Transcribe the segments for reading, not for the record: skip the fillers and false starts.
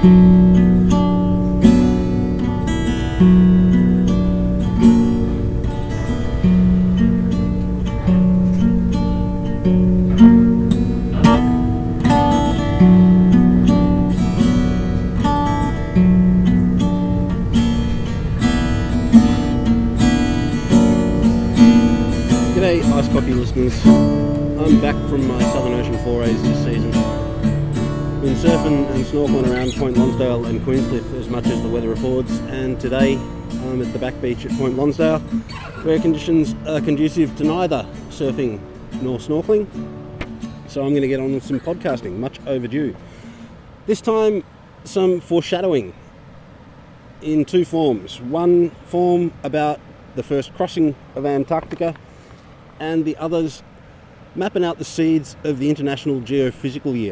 G'day Ice Coffee listeners, I'm back from my Southern Ocean forays this season. Been surfing and snorkeling around Point Lonsdale and Queenscliff as much as the weather affords, and today I'm at the back beach at Point Lonsdale where conditions are conducive to neither surfing nor snorkeling, so I'm going to get on with some podcasting, much overdue. This time some foreshadowing in two forms. One form about the first crossing of Antarctica, and the others mapping out the seeds of the International Geophysical Year.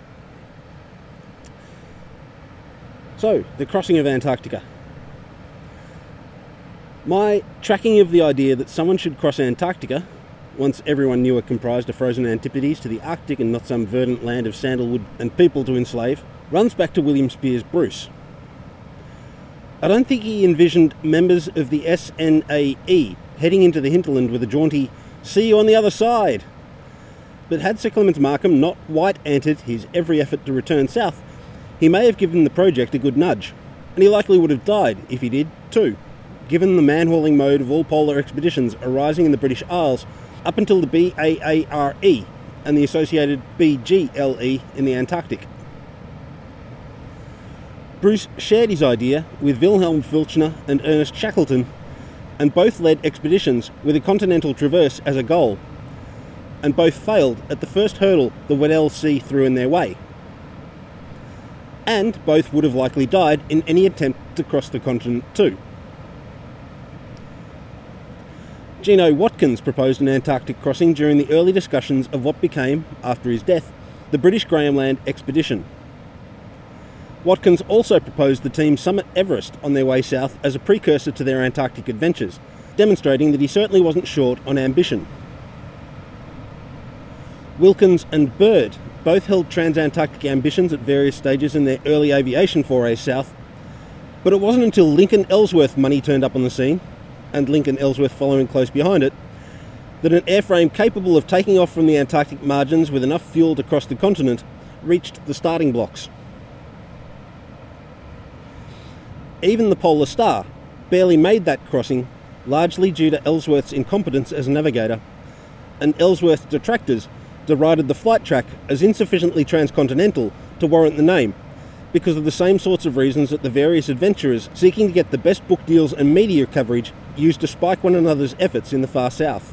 So, the crossing of Antarctica. My tracking of the idea that someone should cross Antarctica, once everyone knew it comprised a frozen antipodes to the Arctic and not some verdant land of sandalwood and people to enslave, runs back to William Spears Bruce. I don't think he envisioned members of the SNAE heading into the hinterland with a jaunty "see you on the other side." But had Sir Clements Markham not white-anted his every effort to return south, he may have given the project a good nudge, and he likely would have died if he did too, given the man-hauling mode of all polar expeditions arising in the British Isles up until the BAARE and the associated BGLE in the Antarctic. Bruce shared his idea with Wilhelm Filchner and Ernest Shackleton, and both led expeditions with a continental traverse as a goal, and both failed at the first hurdle the Weddell Sea threw in their way. And both would have likely died in any attempt to cross the continent too. Gino Watkins proposed an Antarctic crossing during the early discussions of what became, after his death, the British Graham Land Expedition. Watkins also proposed the team summit Everest on their way south as a precursor to their Antarctic adventures, demonstrating that he certainly wasn't short on ambition. Wilkins and Byrd both held transantarctic ambitions at various stages in their early aviation forays south, but it wasn't until Lincoln Ellsworth money turned up on the scene, and Lincoln Ellsworth following close behind it, that an airframe capable of taking off from the Antarctic margins with enough fuel to cross the continent reached the starting blocks. Even the Polar Star barely made that crossing, largely due to Ellsworth's incompetence as a navigator, and Ellsworth's detractors derided the flight track as insufficiently transcontinental to warrant the name, because of the same sorts of reasons that the various adventurers seeking to get the best book deals and media coverage used to spike one another's efforts in the far south.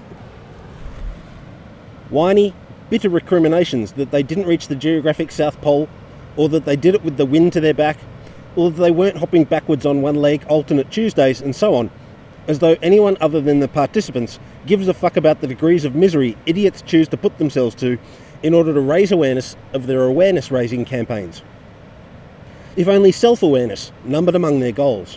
Whiny, bitter recriminations that they didn't reach the geographic South Pole, or that they did it with the wind to their back, or that they weren't hopping backwards on one leg alternate Tuesdays, and so on, as though anyone other than the participants gives a fuck about the degrees of misery idiots choose to put themselves to in order to raise awareness of their awareness-raising campaigns. If only self-awareness numbered among their goals.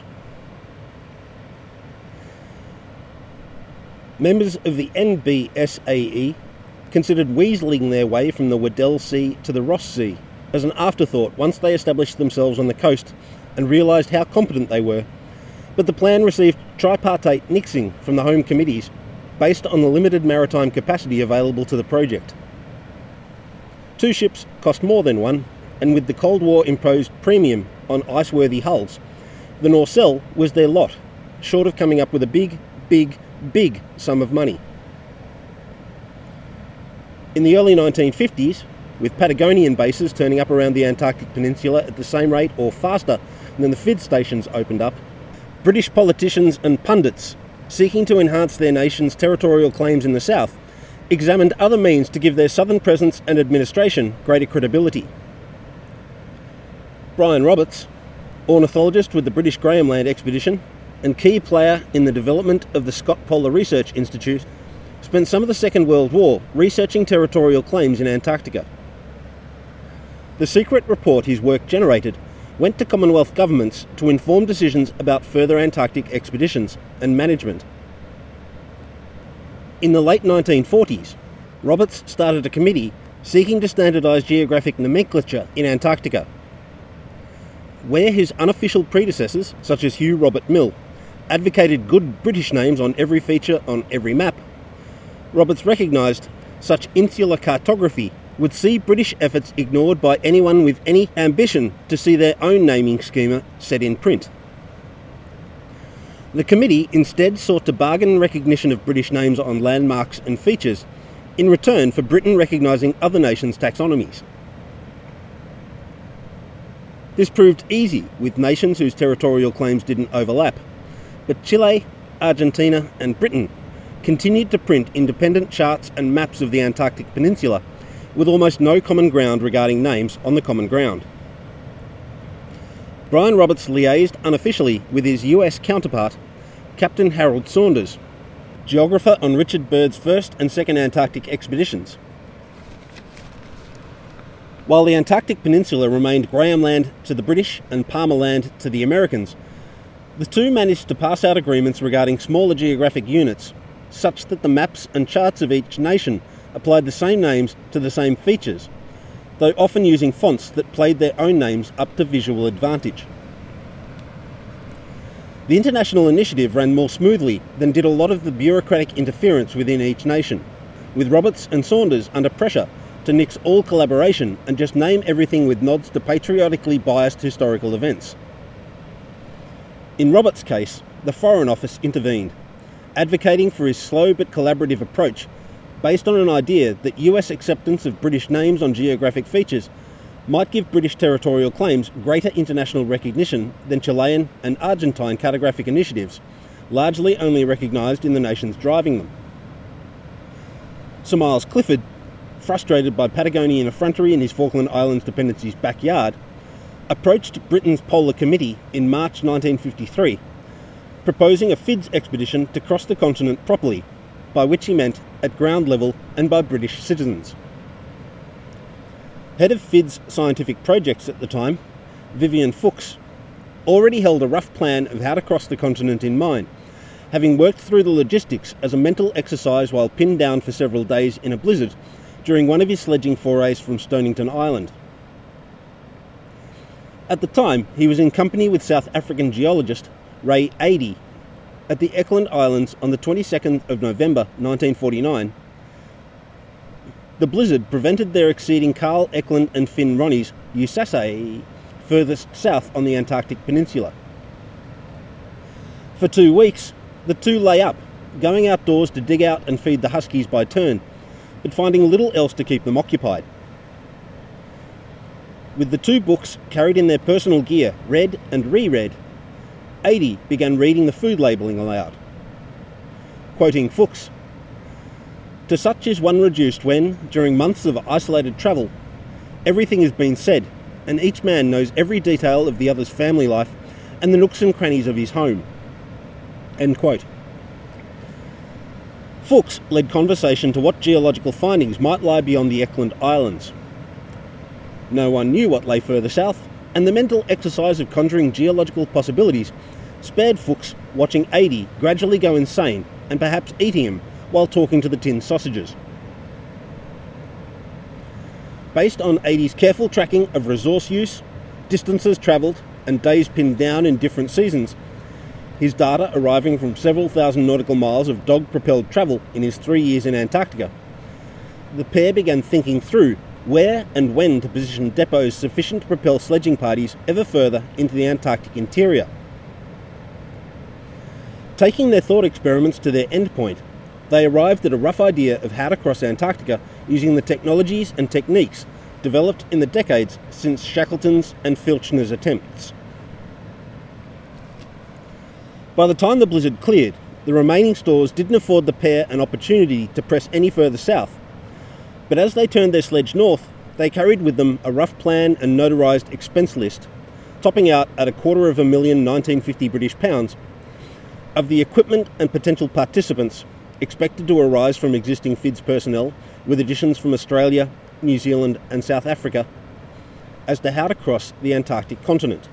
Members of the NBSAE considered weaseling their way from the Weddell Sea to the Ross Sea as an afterthought once they established themselves on the coast and realised how competent they were, but the plan received tripartite nixing from the home committees based on the limited maritime capacity available to the project. Two ships cost more than one, and with the Cold War imposed premium on ice-worthy hulls, the Norcell was their lot, short of coming up with a big sum of money. In the early 1950s, with Patagonian bases turning up around the Antarctic Peninsula at the same rate or faster than the FID stations opened up, British politicians and pundits, seeking to enhance their nation's territorial claims in the south, examined other means to give their southern presence and administration greater credibility. Brian Roberts, ornithologist with the British Graham Land Expedition and key player in the development of the Scott Polar Research Institute, spent some of the Second World War researching territorial claims in Antarctica. The secret report his work generated went to Commonwealth governments to inform decisions about further Antarctic expeditions and management. In the late 1940s, Roberts started a committee seeking to standardise geographic nomenclature in Antarctica. Where his unofficial predecessors, such as Hugh Robert Mill, advocated good British names on every feature on every map, Roberts recognised such insular cartography would see British efforts ignored by anyone with any ambition to see their own naming schema set in print. The committee instead sought to bargain recognition of British names on landmarks and features in return for Britain recognising other nations' taxonomies. This proved easy with nations whose territorial claims didn't overlap, but Chile, Argentina and Britain continued to print independent charts and maps of the Antarctic Peninsula with almost no common ground regarding names on the common ground. Brian Roberts liaised unofficially with his US counterpart, Captain Harold Saunders, geographer on Richard Byrd's first and second Antarctic expeditions. While the Antarctic Peninsula remained Graham Land to the British and Palmer Land to the Americans, the two managed to pass out agreements regarding smaller geographic units, such that the maps and charts of each nation applied the same names to the same features, though often using fonts that played their own names up to visual advantage. The international initiative ran more smoothly than did a lot of the bureaucratic interference within each nation, with Roberts and Saunders under pressure to nix all collaboration and just name everything with nods to patriotically biased historical events. In Roberts' case, the Foreign Office intervened, advocating for his slow but collaborative approach based on an idea that US acceptance of British names on geographic features might give British territorial claims greater international recognition than Chilean and Argentine cartographic initiatives, largely only recognised in the nations driving them. Sir Miles Clifford, frustrated by Patagonian effrontery in his Falkland Islands dependency's backyard, approached Britain's Polar Committee in March 1953, proposing a FIDS expedition to cross the continent properly, by which he meant at ground level and by British citizens. Head of FIDS scientific projects at the time, Vivian Fuchs, already held a rough plan of how to cross the continent in mind, having worked through the logistics as a mental exercise while pinned down for several days in a blizzard during one of his sledging forays from Stonington Island. At the time, he was in company with South African geologist Ray Adey at the Eklund Islands on the 22nd of November 1949. The blizzard prevented their exceeding Carl Eklund and Finn Ronnie's Eusacea furthest south on the Antarctic Peninsula. For 2 weeks, the two lay up, going outdoors to dig out and feed the huskies by turn, but finding little else to keep them occupied. With the two books carried in their personal gear, read and reread, Adey began reading the food labelling aloud. Quoting Fuchs, "To such is one reduced when, during months of isolated travel, everything has been said, and each man knows every detail of the other's family life and the nooks and crannies of his home." End quote. Fuchs led conversation to what geological findings might lie beyond the Eklund Islands. No one knew what lay further south, and the mental exercise of conjuring geological possibilities spared Fuchs watching Adey gradually go insane and perhaps eating him while talking to the tin sausages. Based on Adey's careful tracking of resource use, distances travelled and days pinned down in different seasons, his data arriving from several thousand nautical miles of dog-propelled travel in his 3 years in Antarctica, the pair began thinking through where and when to position depots sufficient to propel sledging parties ever further into the Antarctic interior. Taking their thought experiments to their endpoint, they arrived at a rough idea of how to cross Antarctica using the technologies and techniques developed in the decades since Shackleton's and Filchner's attempts. By the time the blizzard cleared, the remaining stores didn't afford the pair an opportunity to press any further south, but as they turned their sledge north, they carried with them a rough plan and notarised expense list, topping out at £250,000 1950 British pounds, of the equipment and potential participants expected to arise from existing FIDS personnel, with additions from Australia, New Zealand and South Africa, as to how to cross the Antarctic continent.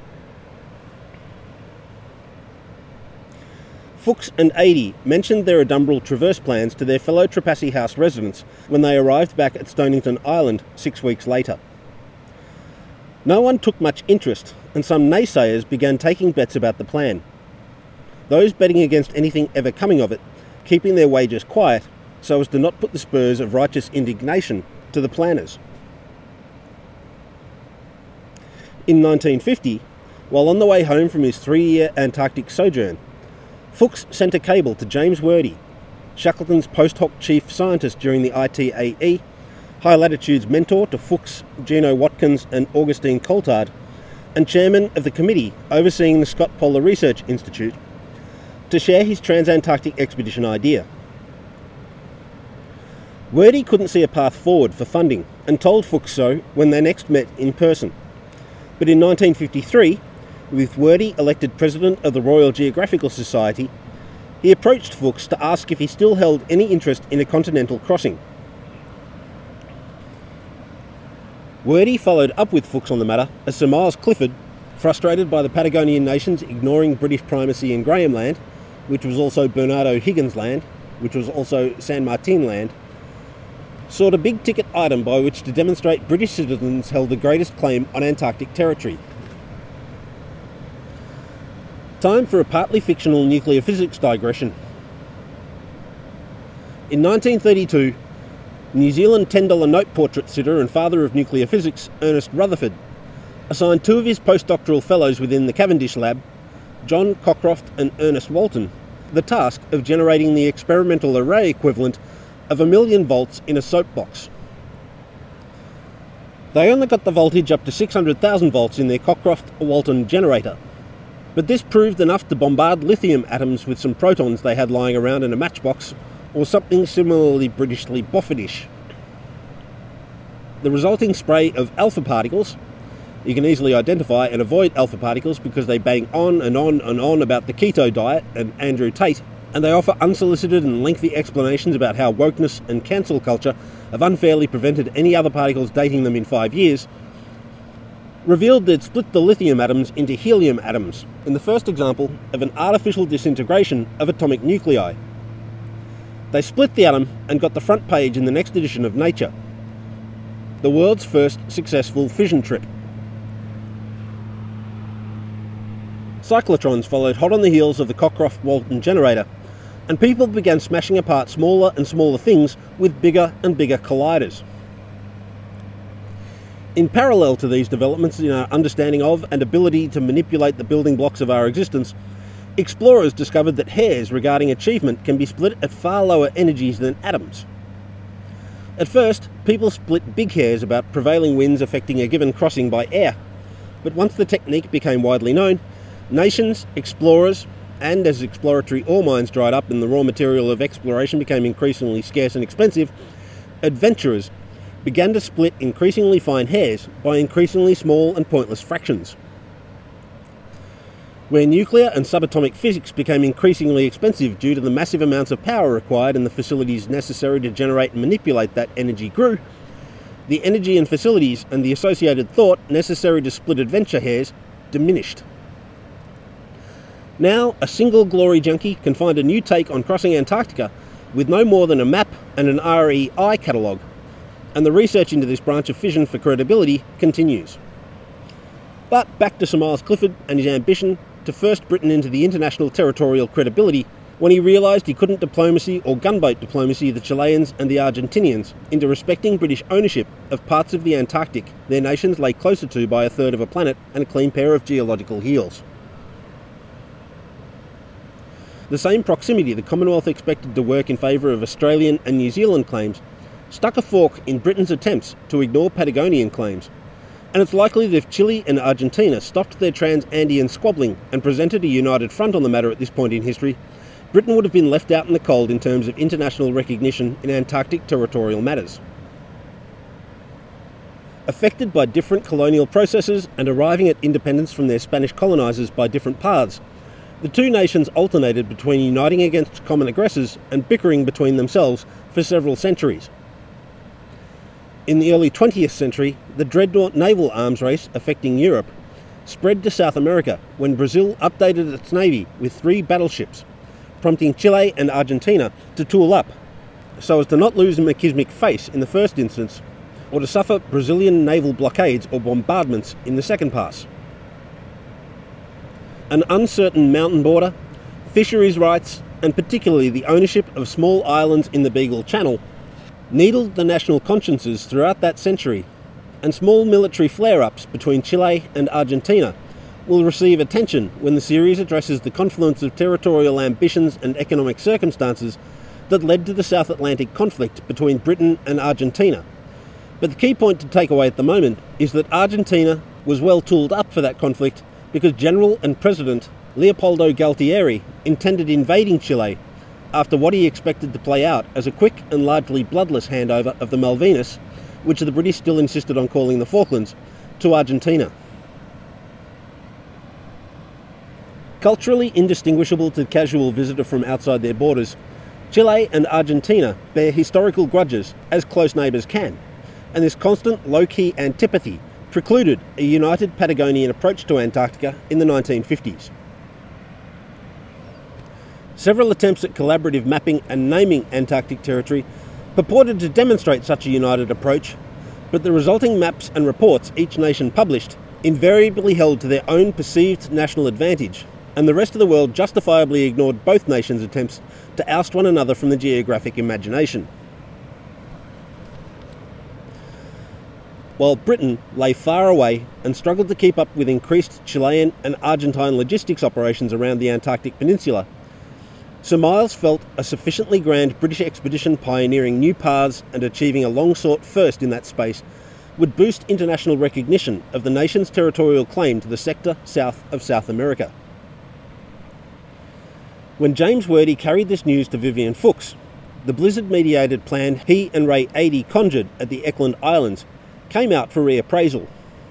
Fuchs and Adey mentioned their Adumbril traverse plans to their fellow Trepassey House residents when they arrived back at Stonington Island 6 weeks later. No one took much interest, and some naysayers began taking bets about the plan. Those betting against anything ever coming of it, keeping their wagers quiet so as to not put the spurs of righteous indignation to the planners. In 1950, while on the way home from his 3-year Antarctic sojourn, Fuchs sent a cable to James Wordie, Shackleton's post hoc chief scientist during the ITAE, High Latitude's mentor to Fuchs, Gino Watkins and Augustine Coulthard, and chairman of the committee overseeing the Scott Polar Research Institute, to share his transantarctic expedition idea. Wordie couldn't see a path forward for funding and told Fuchs so when they next met in person. But in 1953, with Wordie elected president of the Royal Geographical Society, he approached Fuchs to ask if he still held any interest in a continental crossing. Wordie followed up with Fuchs on the matter as Sir Miles Clifford, frustrated by the Patagonian nations ignoring British primacy in Graham Land, which was also Bernardo Higgins Land, which was also San Martin Land, sought a big-ticket item by which to demonstrate British citizens held the greatest claim on Antarctic territory. Time for a partly fictional nuclear physics digression. In 1932, New Zealand $10 note portrait sitter and father of nuclear physics, Ernest Rutherford, assigned 2 of his postdoctoral fellows within the Cavendish lab, John Cockcroft and Ernest Walton, the task of generating the experimental array equivalent of 1,000,000 volts in a soapbox. They only got the voltage up to 600,000 volts in their Cockcroft-Walton generator, but this proved enough to bombard lithium atoms with some protons they had lying around in a matchbox, or something similarly Britishly Boffinish. The resulting spray of alpha particles — you can easily identify and avoid alpha particles because they bang on and on and on about the keto diet and Andrew Tate, and they offer unsolicited and lengthy explanations about how wokeness and cancel culture have unfairly prevented any other particles dating them in 5 years — revealed they'd split the lithium atoms into helium atoms in the first example of an artificial disintegration of atomic nuclei. They split the atom and got the front page in the next edition of Nature, the world's first successful fission trip. Cyclotrons followed hot on the heels of the Cockcroft-Walton generator, and people began smashing apart smaller and smaller things with bigger and bigger colliders. In parallel to these developments in our understanding of and ability to manipulate the building blocks of our existence, explorers discovered that hairs regarding achievement can be split at far lower energies than atoms. At first, people split big hairs about prevailing winds affecting a given crossing by air, but once the technique became widely known, nations, explorers, and as exploratory ore mines dried up and the raw material of exploration became increasingly scarce and expensive, adventurers began to split increasingly fine hairs by increasingly small and pointless fractions. Where nuclear and subatomic physics became increasingly expensive due to the massive amounts of power required and the facilities necessary to generate and manipulate that energy grew, the energy and facilities and the associated thought necessary to split adventure hairs diminished. Now, a single glory junkie can find a new take on crossing Antarctica with no more than a map and an REI catalogue, and the research into this branch of fission for credibility continues. But back to Sir Miles Clifford and his ambition to first Britain into the international territorial credibility when he realised he couldn't diplomacy or gunboat diplomacy the Chileans and the Argentinians into respecting British ownership of parts of the Antarctic their nations lay closer to by a third of a planet and a clean pair of geological heels. The same proximity the Commonwealth expected to work in favour of Australian and New Zealand claims stuck a fork in Britain's attempts to ignore Patagonian claims, and it's likely that if Chile and Argentina stopped their trans-Andean squabbling and presented a united front on the matter at this point in history, Britain would have been left out in the cold in terms of international recognition in Antarctic territorial matters. Affected by different colonial processes and arriving at independence from their Spanish colonisers by different paths, the two nations alternated between uniting against common aggressors and bickering between themselves for several centuries. In the early 20th century, the dreadnought naval arms race affecting Europe spread to South America when Brazil updated its navy with 3 battleships, prompting Chile and Argentina to tool up, so as to not lose a machismic face in the first instance, or to suffer Brazilian naval blockades or bombardments in the second pass. An uncertain mountain border, fisheries rights, and particularly the ownership of small islands in the Beagle Channel, needled the national consciences throughout that century, and small military flare-ups between Chile and Argentina will receive attention when the series addresses the confluence of territorial ambitions and economic circumstances that led to the South Atlantic conflict between Britain and Argentina. But the key point to take away at the moment is that Argentina was well tooled up for that conflict because General and President Leopoldo Galtieri intended invading Chile after what he expected to play out as a quick and largely bloodless handover of the Malvinas, which the British still insisted on calling the Falklands, to Argentina. Culturally indistinguishable to the casual visitor from outside their borders, Chile and Argentina bear historical grudges, as close neighbours can, and this constant low-key antipathy precluded a united Patagonian approach to Antarctica in the 1950s. Several attempts at collaborative mapping and naming Antarctic territory purported to demonstrate such a united approach, but the resulting maps and reports each nation published invariably held to their own perceived national advantage, and the rest of the world justifiably ignored both nations' attempts to oust one another from the geographic imagination. While Britain lay far away and struggled to keep up with increased Chilean and Argentine logistics operations around the Antarctic Peninsula, Sir Miles felt a sufficiently grand British expedition pioneering new paths and achieving a long-sought first in that space would boost international recognition of the nation's territorial claim to the sector south of South America. When James Wordie carried this news to Vivian Fuchs, the blizzard-mediated plan he and Ray Adey conjured at the Eckland Islands came out for reappraisal.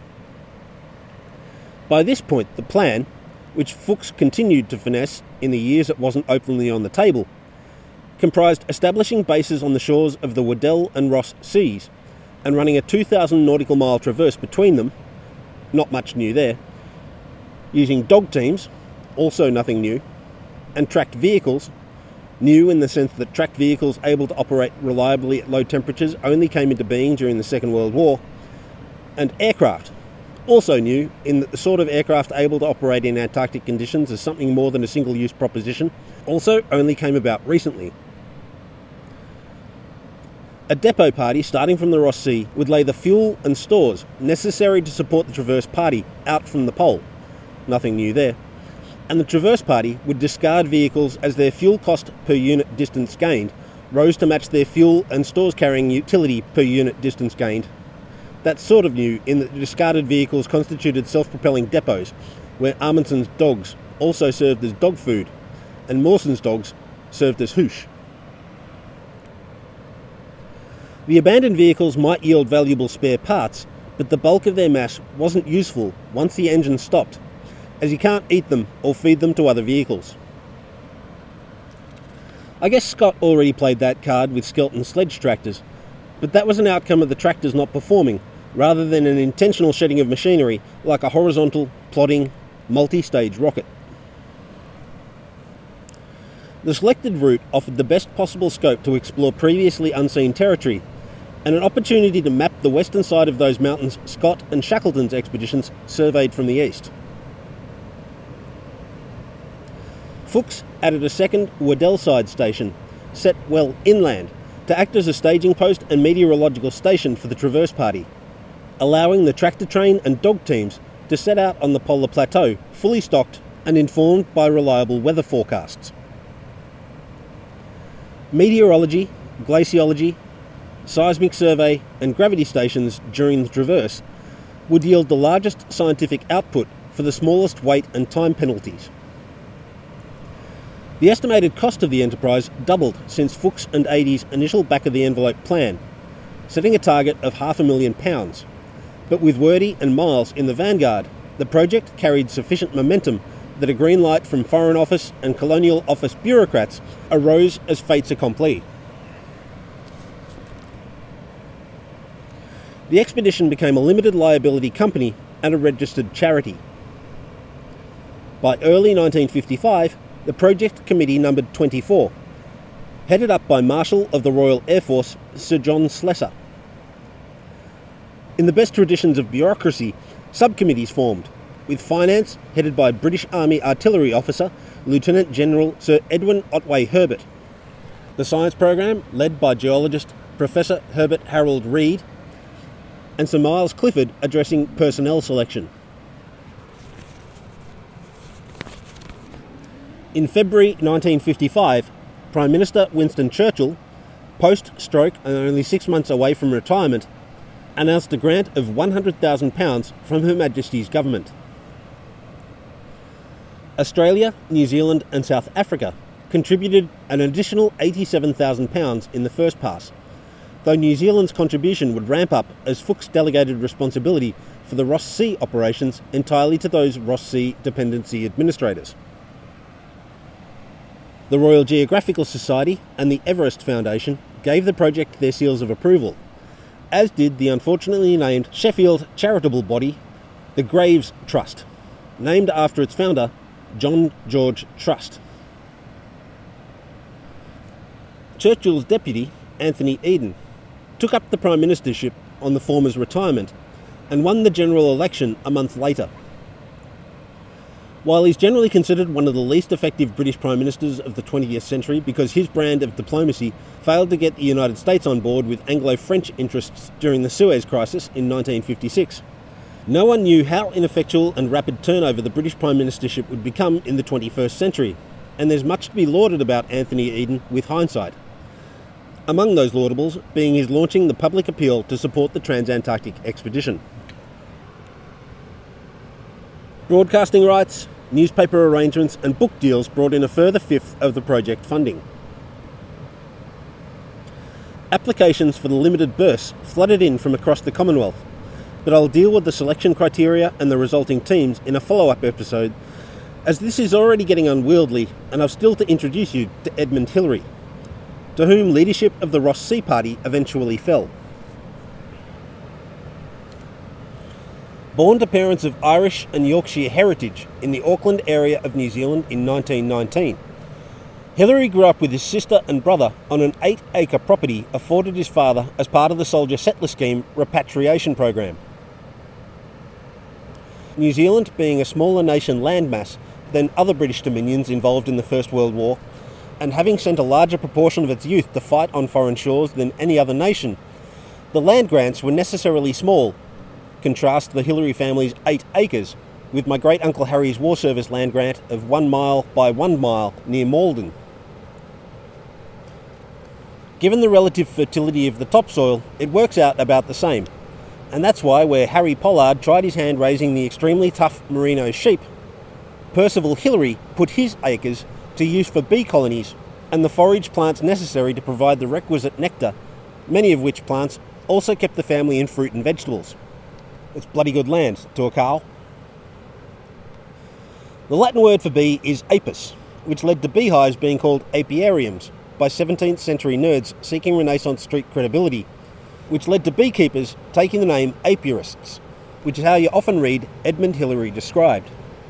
By this point, the plan, which Fuchs continued to finesse in the years it wasn't openly on the table, comprised establishing bases on the shores of the Weddell and Ross Seas and running a 2,000 nautical mile traverse between them, not much new there, using dog teams, also nothing new, and tracked vehicles, new in the sense that tracked vehicles able to operate reliably at low temperatures only came into being during the Second World War, and aircraft, also new in that the sort of aircraft able to operate in Antarctic conditions as something more than a single-use proposition also only came about recently. A depot party starting from the Ross Sea would lay the fuel and stores necessary to support the Traverse Party out from the pole, nothing new there, and the Traverse Party would discard vehicles as their fuel cost per unit distance gained rose to match their fuel and stores carrying utility per unit distance gained. That's sort of new in that the discarded vehicles constituted self-propelling depots where Amundsen's dogs also served as dog food and Mawson's dogs served as hoosh. The abandoned vehicles might yield valuable spare parts, but the bulk of their mass wasn't useful once the engine stopped, as you can't eat them or feed them to other vehicles. I guess Scott already played that card with Skelton sledge tractors, but that was an outcome of the tractors not performing, rather than an intentional shedding of machinery like a horizontal, plodding, multi-stage rocket. The selected route offered the best possible scope to explore previously unseen territory, and an opportunity to map the western side of those mountains Scott and Shackleton's expeditions surveyed from the east. Fuchs added a second Weddell-side station, set well inland, to act as a staging post and meteorological station for the Traverse Party, allowing the tractor train and dog teams to set out on the polar plateau, fully stocked and informed by reliable weather forecasts. Meteorology, glaciology, seismic survey and gravity stations during the traverse would yield the largest scientific output for the smallest weight and time penalties. The estimated cost of the enterprise doubled since Fuchs and Adey's initial back-of-the-envelope plan, setting a target of £500,000. But with Wordie and Miles in the vanguard, the project carried sufficient momentum that a green light from Foreign Office and Colonial Office bureaucrats arose as fates accompli. The expedition became a limited liability company and a registered charity. By early 1955, the project committee numbered 24, headed up by Marshal of the Royal Air Force Sir John Slessor. In the best traditions of bureaucracy, subcommittees formed, with finance headed by British Army Artillery Officer Lieutenant General Sir Edwin Otway Herbert. The science program led by geologist Professor Herbert Harold Reed, and Sir Miles Clifford addressing personnel selection. In February 1955, Prime Minister Winston Churchill, post-stroke and only 6 months away from retirement, announced a grant of £100,000 from Her Majesty's government. Australia, New Zealand and South Africa contributed an additional £87,000 in the first pass, though New Zealand's contribution would ramp up as Fuchs delegated responsibility for the Ross Sea operations entirely to those Ross Sea Dependency Administrators. The Royal Geographical Society and the Everest Foundation gave the project their seals of approval, as did the unfortunately named Sheffield charitable body, the Graves Trust, named after its founder, John George Trust. Churchill's deputy, Anthony Eden, took up the Prime Ministership on the former's retirement and won the general election a month later. While he's generally considered one of the least effective British Prime Ministers of the 20th century because his brand of diplomacy failed to get the United States on board with Anglo-French interests during the Suez Crisis in 1956, no one knew how ineffectual and rapid turnover the British Prime Ministership would become in the 21st century, and there's much to be lauded about Anthony Eden with hindsight. Among those laudables being his launching the public appeal to support the Transantarctic expedition. Broadcasting rights, newspaper arrangements and book deals brought in a further fifth of the project funding. Applications for the limited bursts flooded in from across the Commonwealth, but I'll deal with the selection criteria and the resulting teams in a follow-up episode, as this is already getting unwieldy and I've still to introduce you to Edmund Hillary, to whom leadership of the Ross Sea Party eventually fell. Born to parents of Irish and Yorkshire heritage in the Auckland area of New Zealand in 1919, Hillary grew up with his sister and brother on an 8-acre property afforded his father as part of the Soldier Settler Scheme repatriation program. New Zealand being a smaller nation landmass than other British dominions involved in the First World War, and having sent a larger proportion of its youth to fight on foreign shores than any other nation, the land grants were necessarily small. Contrast the Hillary family's 8 acres with my great-uncle Harry's War Service land grant of 1 mile by 1 mile near Malden. Given the relative fertility of the topsoil, it works out about the same, and that's why where Harry Pollard tried his hand raising the extremely tough merino sheep, Percival Hillary put his acres to use for bee colonies and the forage plants necessary to provide the requisite nectar, many of which plants also kept the family in fruit and vegetables. It's bloody good land to a cow. The Latin word for bee is apis, which led to beehives being called apiariums by 17th century nerds seeking Renaissance street credibility, which led to beekeepers taking the name apiarists, which is how you often read Edmund Hillary described.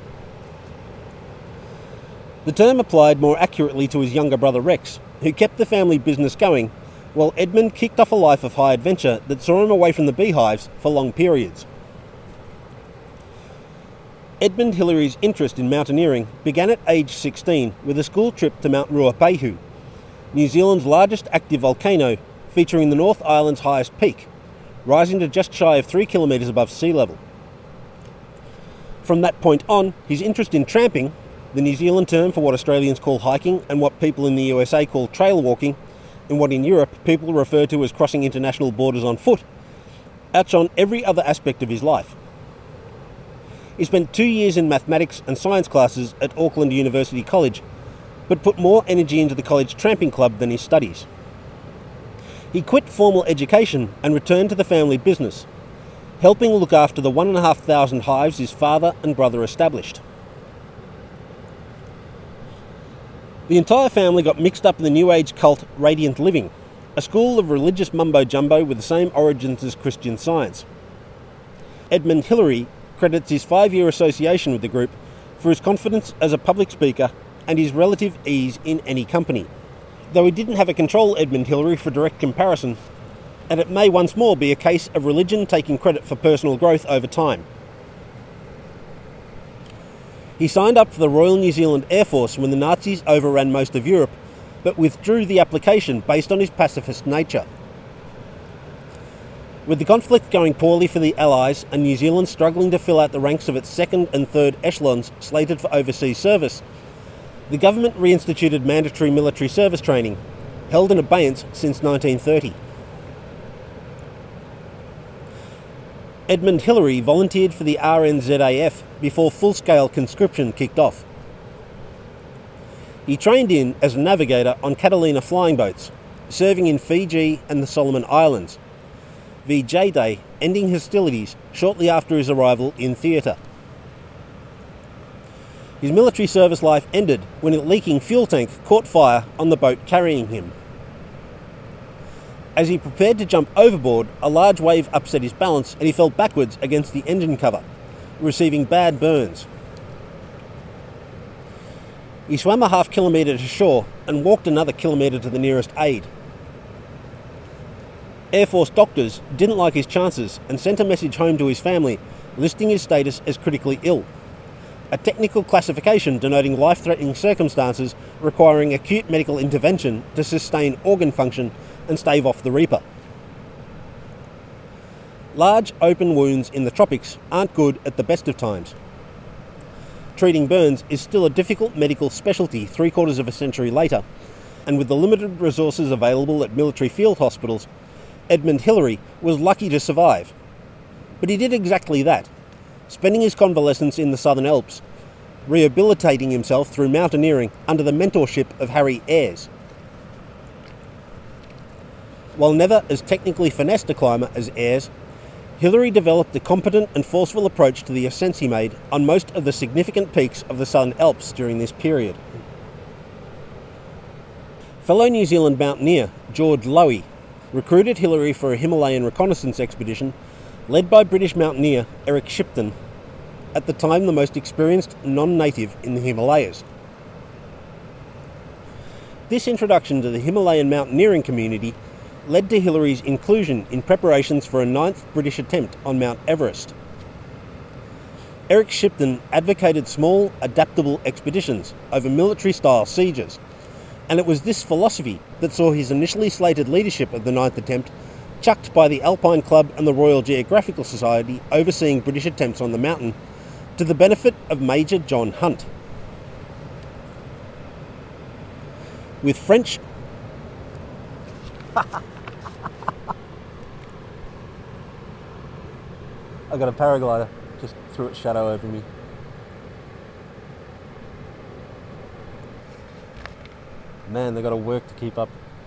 The term applied more accurately to his younger brother Rex, who kept the family business going, while Edmund kicked off a life of high adventure that saw him away from the beehives for long periods. Edmund Hillary's interest in mountaineering began at age 16 with a school trip to Mount Ruapehu, New Zealand's largest active volcano, featuring the North Island's highest peak, rising to just shy of 3 kilometres above sea level. From that point on, his interest in tramping, the New Zealand term for what Australians call hiking and what people in the USA call trail walking, and what in Europe people refer to as crossing international borders on foot, outshone every other aspect of his life. He spent 2 years in mathematics and science classes at Auckland University College, but put more energy into the college tramping club than his studies. He quit formal education and returned to the family business, helping look after the 1,500 hives his father and brother established. The entire family got mixed up in the New Age cult Radiant Living, a school of religious mumbo-jumbo with the same origins as Christian Science. Edmund Hillary credits his 5-year association with the group for his confidence as a public speaker and his relative ease in any company. Though he didn't have a control Edmund Hillary for direct comparison, and it may once more be a case of religion taking credit for personal growth over time. He signed up for the Royal New Zealand Air Force when the Nazis overran most of Europe, but withdrew the application based on his pacifist nature. With the conflict going poorly for the Allies and New Zealand struggling to fill out the ranks of its second and third echelons slated for overseas service, the government reinstituted mandatory military service training, held in abeyance since 1930. Edmund Hillary volunteered for the RNZAF before full-scale conscription kicked off. He trained in as a navigator on Catalina flying boats, serving in Fiji and the Solomon Islands, VJ Day ending hostilities shortly after his arrival in theatre. His military service life ended when a leaking fuel tank caught fire on the boat carrying him. As he prepared to jump overboard, a large wave upset his balance and he fell backwards against the engine cover, receiving bad burns. He swam a half kilometre to shore and walked another kilometre to the nearest aid. Air Force doctors didn't like his chances and sent a message home to his family listing his status as critically ill, a technical classification denoting life-threatening circumstances requiring acute medical intervention to sustain organ function and stave off the Reaper. Large open wounds in the tropics aren't good at the best of times. Treating burns is still a difficult medical specialty 3/4 of a century later, and with the limited resources available at military field hospitals, Edmund Hillary was lucky to survive. But he did exactly that, spending his convalescence in the Southern Alps, rehabilitating himself through mountaineering under the mentorship of Harry Ayres. While never as technically finessed a climber as Ayres, Hillary developed a competent and forceful approach to the ascents he made on most of the significant peaks of the Southern Alps during this period. Fellow New Zealand mountaineer George Lowy recruited Hillary for a Himalayan reconnaissance expedition led by British mountaineer Eric Shipton, at the time the most experienced non-native in the Himalayas. This introduction to the Himalayan mountaineering community led to Hillary's inclusion in preparations for a 9th British attempt on Mount Everest. Eric Shipton advocated small, adaptable expeditions over military-style sieges, and it was this philosophy that saw his initially slated leadership of the 9th attempt chucked by the Alpine Club and the Royal Geographical Society overseeing British attempts on the mountain, to the benefit of Major John Hunt. With French... I got a paraglider, just threw its shadow over me. Man, they've got to work to keep up.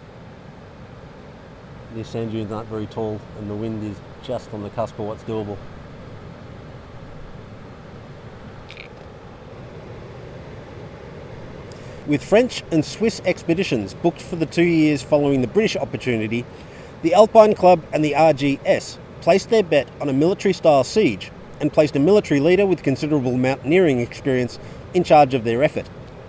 These sand dunes aren't very tall and the wind is just on the cusp of what's doable. With French and Swiss expeditions booked for the 2 years following the British opportunity, the Alpine Club and the RGS placed their bet on a military-style siege and placed a military leader with considerable mountaineering experience in charge of their effort.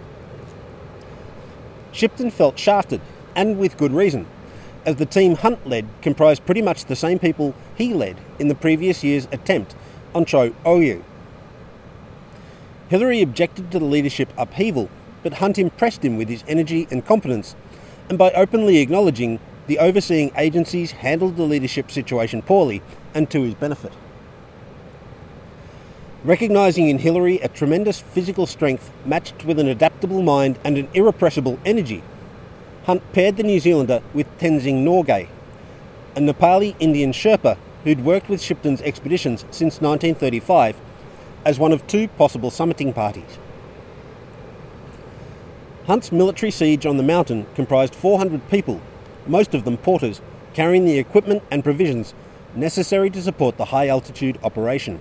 Shipton felt shafted, and with good reason, as the team Hunt led comprised pretty much the same people he led in the previous year's attempt on Cho Oyu. Hillary objected to the leadership upheaval, but Hunt impressed him with his energy and competence, and by openly acknowledging the overseeing agencies handled the leadership situation poorly and to his benefit. Recognising in Hillary a tremendous physical strength matched with an adaptable mind and an irrepressible energy, Hunt paired the New Zealander with Tenzing Norgay, a Nepali Indian Sherpa who'd worked with Shipton's expeditions since 1935 as one of 2 possible summiting parties. Hunt's military siege on the mountain comprised 400 people, most of them porters, carrying the equipment and provisions necessary to support the high-altitude operation.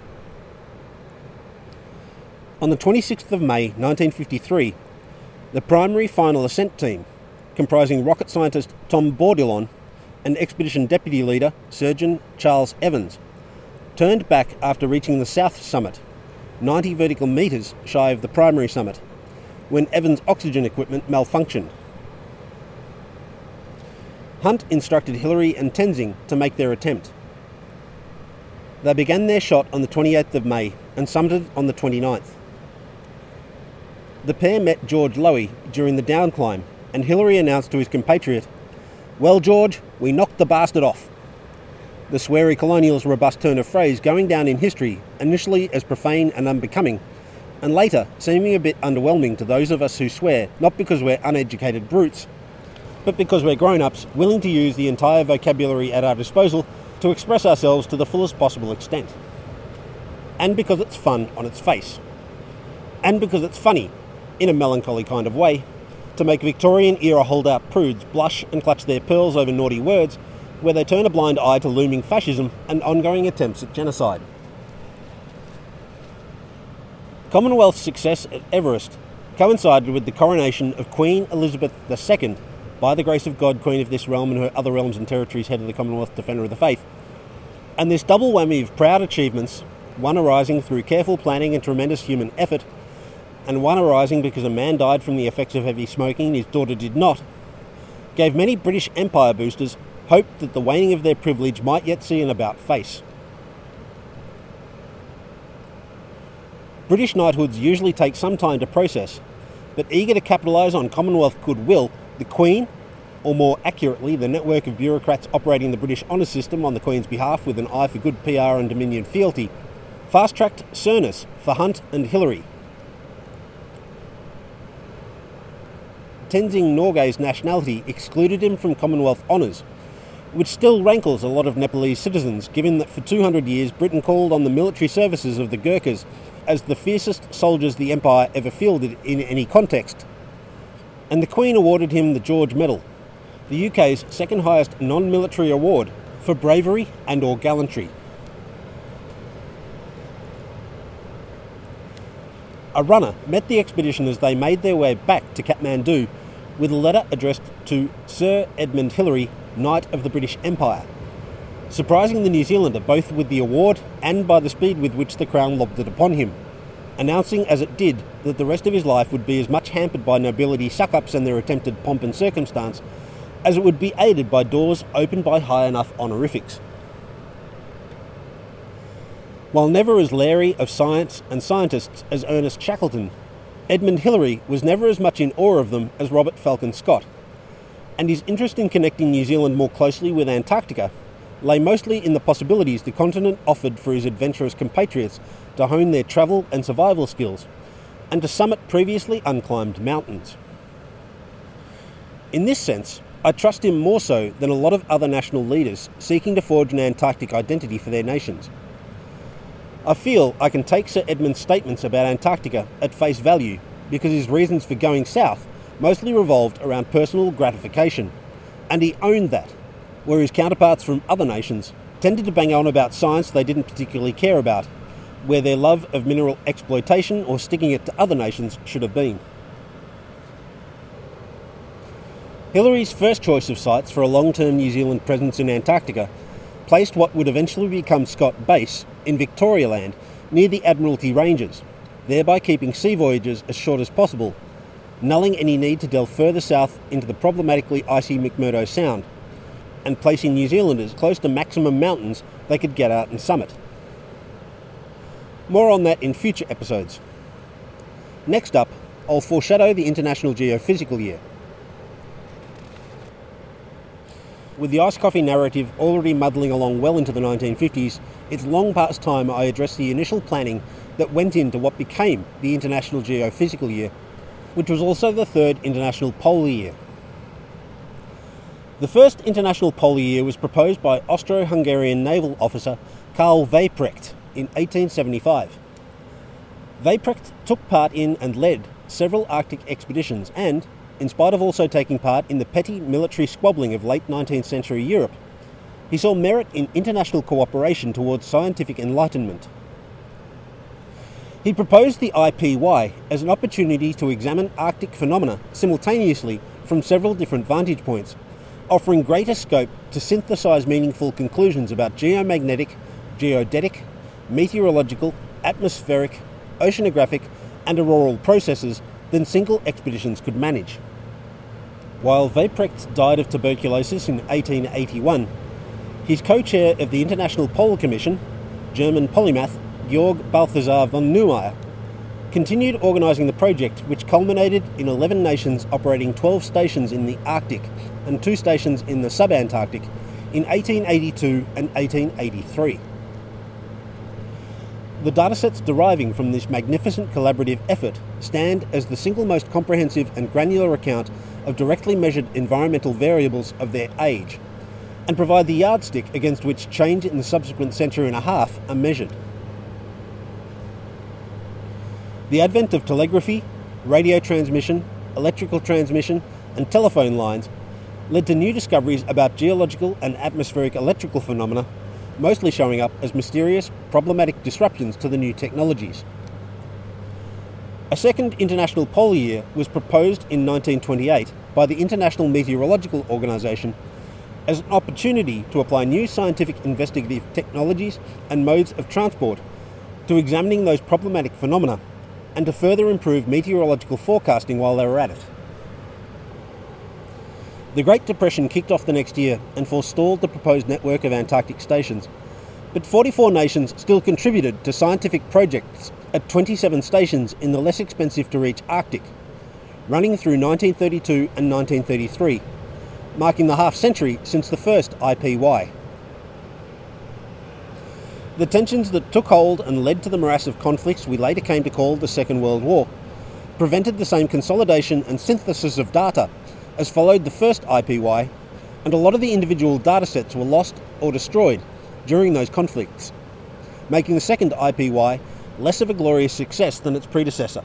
On the 26th of May 1953, the primary final ascent team, comprising rocket scientist Tom Bourdillon and expedition deputy leader Surgeon Charles Evans, turned back after reaching the South Summit, 90 vertical metres shy of the primary summit, when Evans' oxygen equipment malfunctioned. Hunt instructed Hillary and Tenzing to make their attempt. They began their shot on the 28th of May and summited on the 29th. The pair met George Lowy during the down climb, and Hillary announced to his compatriot, "Well, George, we knocked the bastard off." The sweary colonial's robust turn of phrase going down in history, initially as profane and unbecoming, and later seeming a bit underwhelming to those of us who swear, not because we're uneducated brutes, but because we're grown-ups willing to use the entire vocabulary at our disposal to express ourselves to the fullest possible extent. And because it's fun on its face. And because it's funny, in a melancholy kind of way, to make Victorian-era holdout prudes blush and clutch their pearls over naughty words, where they turn a blind eye to looming fascism and ongoing attempts at genocide. Commonwealth's success at Everest coincided with the coronation of Queen Elizabeth II, by the grace of God, Queen of this realm and her other realms and territories, head of the Commonwealth, defender of the faith. And this double whammy of proud achievements, one arising through careful planning and tremendous human effort, and one arising because a man died from the effects of heavy smoking and his daughter did not, gave many British Empire boosters hope that the waning of their privilege might yet see an about face. British knighthoods usually take some time to process, but eager to capitalise on Commonwealth goodwill, the Queen, or more accurately the network of bureaucrats operating the British honour system on the Queen's behalf with an eye for good PR and Dominion fealty, fast-tracked Cernus for Hunt and Hillary. Tenzing Norgay's nationality excluded him from Commonwealth honours, which still rankles a lot of Nepalese citizens, given that for 200 years Britain called on the military services of the Gurkhas as the fiercest soldiers the Empire ever fielded in any context. And the Queen awarded him the George Medal, the UK's second highest non-military award for bravery and or gallantry. A runner met the expedition as they made their way back to Kathmandu with a letter addressed to Sir Edmund Hillary, Knight of the British Empire, surprising the New Zealander both with the award and by the speed with which the Crown lobbed it upon him, announcing as it did that the rest of his life would be as much hampered by nobility suck-ups and their attempted pomp and circumstance as it would be aided by doors opened by high enough honorifics. While never as leery of science and scientists as Ernest Shackleton, Edmund Hillary was never as much in awe of them as Robert Falcon Scott, and his interest in connecting New Zealand more closely with Antarctica lay mostly in the possibilities the continent offered for his adventurous compatriots to hone their travel and survival skills, and to summit previously unclimbed mountains. In this sense, I trust him more so than a lot of other national leaders seeking to forge an Antarctic identity for their nations. I feel I can take Sir Edmund's statements about Antarctica at face value because his reasons for going south mostly revolved around personal gratification, and he owned that, where his counterparts from other nations tended to bang on about science they didn't particularly care about, where their love of mineral exploitation or sticking it to other nations should have been. Hillary's first choice of sites for a long-term New Zealand presence in Antarctica placed what would eventually become Scott Base in Victoria Land near the Admiralty Ranges, thereby keeping sea voyages as short as possible, nulling any need to delve further south into the problematically icy McMurdo Sound, and placing New Zealanders close to maximum mountains they could get out and summit. More on that in future episodes. Next up, I'll foreshadow the International Geophysical Year. With the ice coffee narrative already muddling along well into the 1950s, it's long past time I address the initial planning that went into what became the International Geophysical Year, which was also the third International Polar Year. The first International Polar Year was proposed by Austro-Hungarian naval officer Karl Weyprecht in 1875. Weyprecht took part in and led several Arctic expeditions and, in spite of also taking part in the petty military squabbling of late 19th century Europe, he saw merit in international cooperation towards scientific enlightenment. He proposed the IPY as an opportunity to examine Arctic phenomena simultaneously from several different vantage points, offering greater scope to synthesise meaningful conclusions about geomagnetic, geodetic, meteorological, atmospheric, oceanographic and auroral processes than single expeditions could manage. While Weprecht died of tuberculosis in 1881, his co-chair of the International Polar Commission, German polymath Georg Balthasar von Neumayer, continued organising the project, which culminated in 11 nations operating 12 stations in the Arctic and 2 stations in the subantarctic in 1882 and 1883. The datasets deriving from this magnificent collaborative effort stand as the single most comprehensive and granular account of directly measured environmental variables of their age, and provide the yardstick against which change in the subsequent century and a half are measured. The advent of telegraphy, radio transmission, electrical transmission, and telephone lines led to new discoveries about geological and atmospheric electrical phenomena, mostly showing up as mysterious, problematic disruptions to the new technologies. A second International Polar Year was proposed in 1928 by the International Meteorological Organization as an opportunity to apply new scientific investigative technologies and modes of transport to examining those problematic phenomena and to further improve meteorological forecasting while they were at it. The Great Depression kicked off the next year and forestalled the proposed network of Antarctic stations, but 44 nations still contributed to scientific projects at 27 stations in the less expensive to reach Arctic, running through 1932 and 1933, marking the half-century since the first IPY. The tensions that took hold and led to the morass of conflicts we later came to call the Second World War prevented the same consolidation and synthesis of data as followed the first IPY, and a lot of the individual datasets were lost or destroyed during those conflicts, making the second IPY less of a glorious success than its predecessor.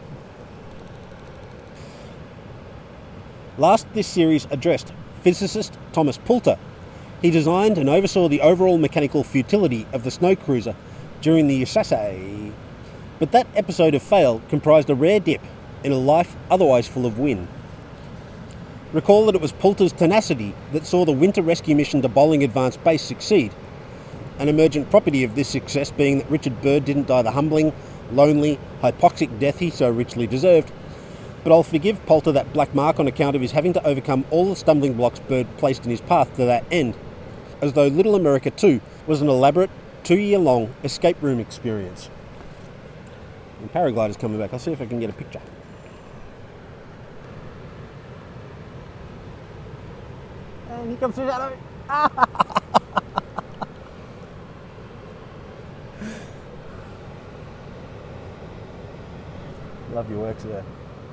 Last, this series addressed physicist Thomas Poulter. He designed and oversaw the overall mechanical futility of the snow cruiser during the USASA, but that episode of fail comprised a rare dip in a life otherwise full of win. Recall that it was Poulter's tenacity that saw the winter rescue mission to Bolling Advanced Base succeed, an emergent property of this success being that Richard Byrd didn't die the humbling, lonely, hypoxic death he so richly deserved, but I'll forgive Poulter that black mark on account of his having to overcome all the stumbling blocks Byrd placed in his path to that end, as though Little America 2 was an elaborate, 2-year-long escape room experience. And paragliders coming back. I'll see if I can get a picture. And here comes the shadow. Love your works there.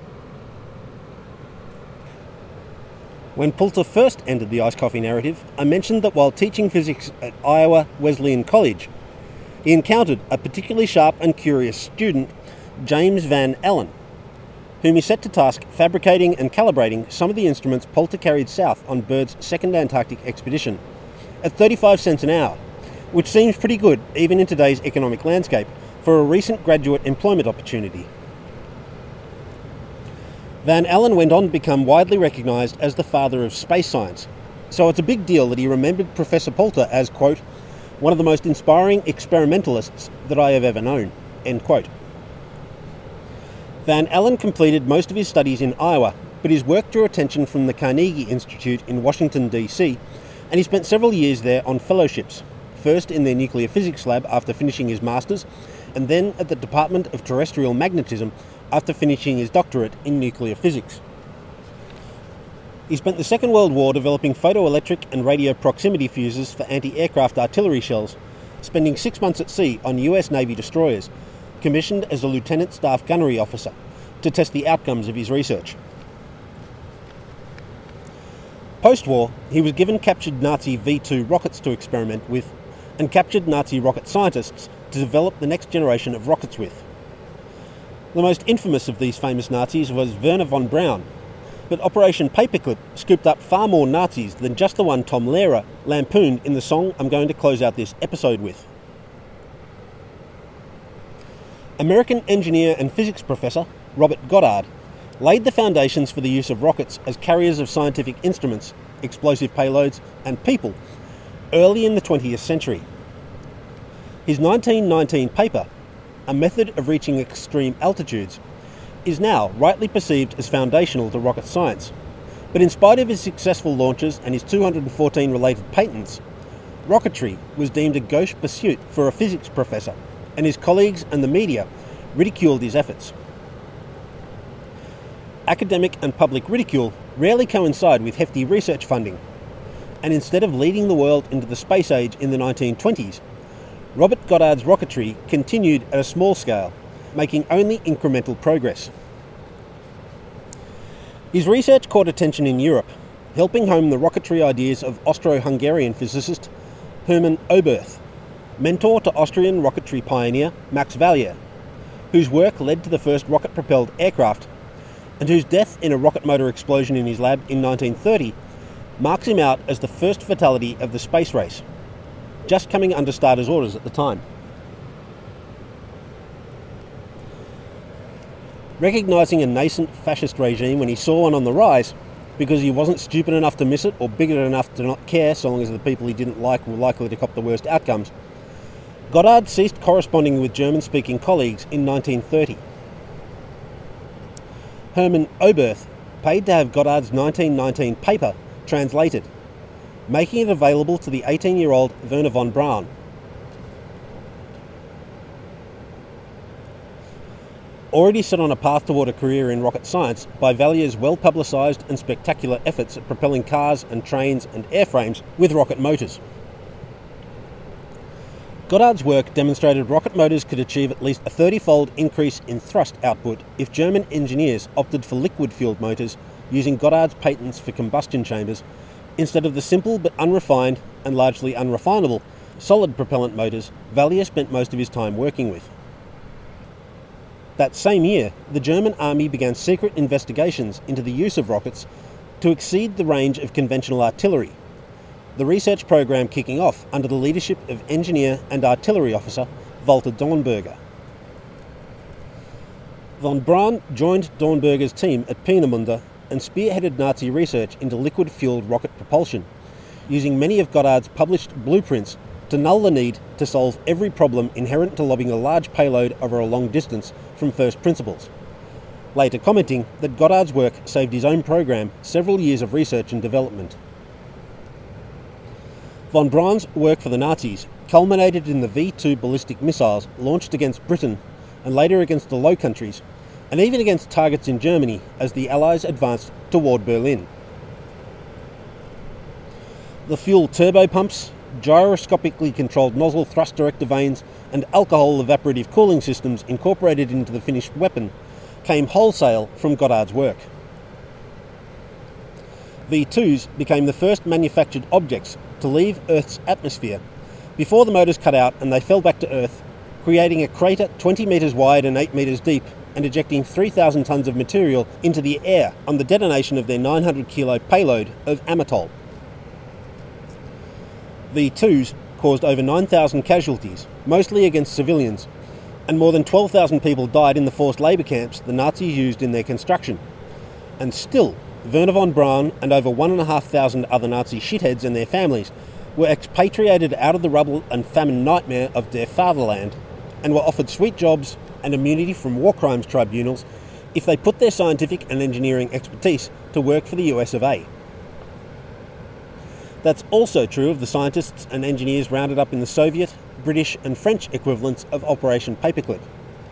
When Poulter first entered the Iced Coffee narrative, I mentioned that while teaching physics at Iowa Wesleyan College, he encountered a particularly sharp and curious student, James Van Allen, whom he set to task fabricating and calibrating some of the instruments Poulter carried south on Byrd's second Antarctic expedition, at 35 cents an hour, which seems pretty good even in today's economic landscape for a recent graduate employment opportunity. Van Allen went on to become widely recognised as the father of space science, so it's a big deal that he remembered Professor Poulter as, quote, one of the most inspiring experimentalists that I have ever known, end quote. Van Allen completed most of his studies in Iowa, but his work drew attention from the Carnegie Institute in Washington, D.C., and he spent several years there on fellowships, first in their nuclear physics lab after finishing his master's, and then at the Department of Terrestrial Magnetism after finishing his doctorate in nuclear physics. He spent the Second World War developing photoelectric and radio proximity fuses for anti-aircraft artillery shells, spending 6 months at sea on US Navy destroyers, commissioned as a Lieutenant Staff Gunnery Officer, to test the outcomes of his research. Post-war, he was given captured Nazi V-2 rockets to experiment with, and captured Nazi rocket scientists to develop the next generation of rockets with. The most infamous of these famous Nazis was Wernher von Braun, but Operation Paperclip scooped up far more Nazis than just the one Tom Lehrer lampooned in the song I'm going to close out this episode with. American engineer and physics professor Robert Goddard laid the foundations for the use of rockets as carriers of scientific instruments, explosive payloads, and people early in the 20th century. His 1919 paper, A Method of Reaching Extreme Altitudes, is now rightly perceived as foundational to rocket science, But in spite of his successful launches and his 214 related patents, rocketry was deemed a gauche pursuit for a physics professor, and his colleagues and the media ridiculed his efforts. Academic and public ridicule rarely coincide with hefty research funding, and instead of leading the world into the space age in the 1920s, Robert Goddard's rocketry continued at a small scale, making only incremental progress. His research caught attention in Europe, helping home the rocketry ideas of Austro-Hungarian physicist Hermann Oberth, mentor to Austrian rocketry pioneer Max Valier, whose work led to the first rocket-propelled aircraft, and whose death in a rocket motor explosion in his lab in 1930 marks him out as the first fatality of the space race, just coming under starters' orders at the time. Recognising a nascent fascist regime when he saw one on the rise, because he wasn't stupid enough to miss it or bigoted enough to not care so long as the people he didn't like were likely to cop the worst outcomes, Goddard ceased corresponding with German-speaking colleagues in 1930. Hermann Oberth paid to have Goddard's 1919 paper translated, making it available to the 18-year-old Wernher von Braun. Already set on a path toward a career in rocket science by Valier's well-publicised and spectacular efforts at propelling cars and trains and airframes with rocket motors. Goddard's work demonstrated rocket motors could achieve at least a 30-fold increase in thrust output if German engineers opted for liquid-fueled motors using Goddard's patents for combustion chambers instead of the simple but unrefined and largely unrefinable solid propellant motors Valier spent most of his time working with. That same year, the German army began secret investigations into the use of rockets to exceed the range of conventional artillery, the research program kicking off under the leadership of engineer and artillery officer Walter Dornberger. Von Braun joined Dornberger's team at Peenemünde and spearheaded Nazi research into liquid-fueled rocket propulsion, using many of Goddard's published blueprints to null the need to solve every problem inherent to lobbing a large payload over a long distance from first principles, later commenting that Goddard's work saved his own program several years of research and development. Von Braun's work for the Nazis culminated in the V-2 ballistic missiles launched against Britain and later against the Low Countries, and even against targets in Germany as the Allies advanced toward Berlin. The fuel turbopumps, gyroscopically controlled nozzle thrust director vanes, and alcohol evaporative cooling systems incorporated into the finished weapon came wholesale from Goddard's work. V-2s became the first manufactured objects to leave Earth's atmosphere before the motors cut out and they fell back to Earth, creating a crater 20 metres wide and 8 metres deep and ejecting 3,000 tonnes of material into the air on the detonation of their 900 kilo payload of Amatol. V-2s caused over 9,000 casualties, mostly against civilians, and more than 12,000 people died in the forced labour camps the Nazis used in their construction. And still, Wernher von Braun and over 1,500 other Nazi shitheads and their families were expatriated out of the rubble and famine nightmare of their fatherland and were offered sweet jobs and immunity from war crimes tribunals if they put their scientific and engineering expertise to work for the US of A. That's also true of the scientists and engineers rounded up in the Soviet, British and French equivalents of Operation Paperclip.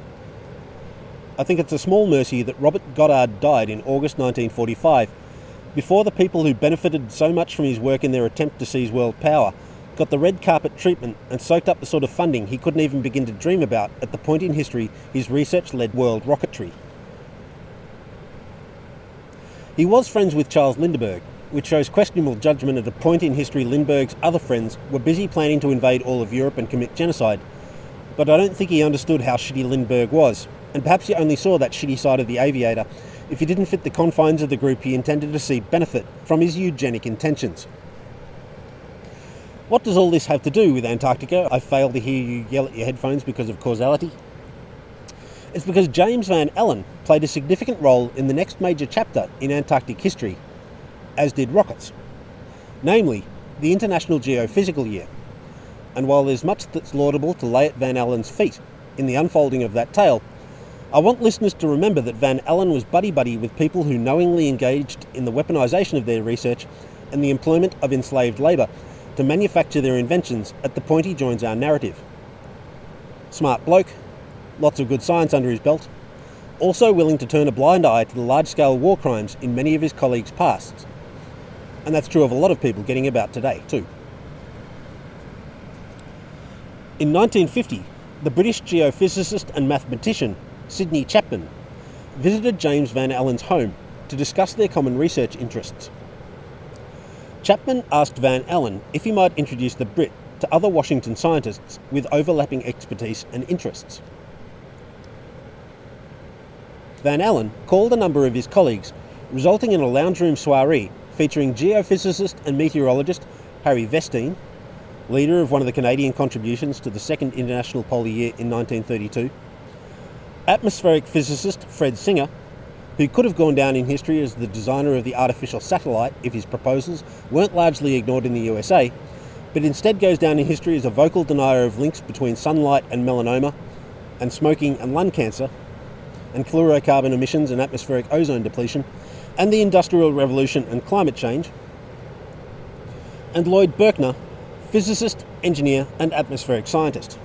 I think it's a small mercy that Robert Goddard died in August 1945, before the people who benefited so much from his work in their attempt to seize world power got the red carpet treatment and soaked up the sort of funding he couldn't even begin to dream about at the point in history his research led world rocketry. He was friends with Charles Lindbergh, which shows questionable judgment at a point in history Lindbergh's other friends were busy planning to invade all of Europe and commit genocide, but I don't think he understood how shitty Lindbergh was, and perhaps he only saw that shitty side of the aviator if he didn't fit the confines of the group he intended to see benefit from his eugenic intentions. What does all this have to do with Antarctica? I fail to hear you yell at your headphones because of causality. It's because James Van Allen played a significant role in the next major chapter in Antarctic history, as did rockets, namely the International Geophysical Year. And while there's much that's laudable to lay at Van Allen's feet in the unfolding of that tale, I want listeners to remember that Van Allen was buddy-buddy with people who knowingly engaged in the weaponisation of their research and the employment of enslaved labour to manufacture their inventions at the point he joins our narrative. Smart bloke, lots of good science under his belt, also willing to turn a blind eye to the large-scale war crimes in many of his colleagues' pasts. And that's true of a lot of people getting about today, too. In 1950, the British geophysicist and mathematician Sidney Chapman visited James Van Allen's home to discuss their common research interests. Chapman asked Van Allen if he might introduce the Brit to other Washington scientists with overlapping expertise and interests. Van Allen called a number of his colleagues, resulting in a lounge room soiree featuring geophysicist and meteorologist Harry Vestine, leader of one of the Canadian contributions to the Second International Polar Year in 1932, atmospheric physicist Fred Singer, who could have gone down in history as the designer of the artificial satellite if his proposals weren't largely ignored in the USA, but instead goes down in history as a vocal denier of links between sunlight and melanoma, and smoking and lung cancer, and fluorocarbon emissions and atmospheric ozone depletion, and the Industrial Revolution and climate change, and Lloyd Berkner, physicist, engineer and atmospheric scientist.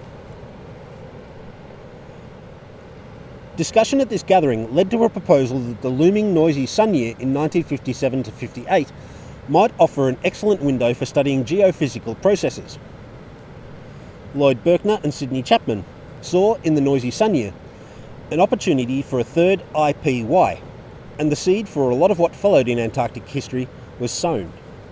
Discussion at this gathering led to a proposal that the looming noisy sun year in 1957 to 58 might offer an excellent window for studying geophysical processes. Lloyd Berkner and Sidney Chapman saw in the noisy sun year an opportunity for a third IPY, and the seed for a lot of what followed in Antarctic history was sown.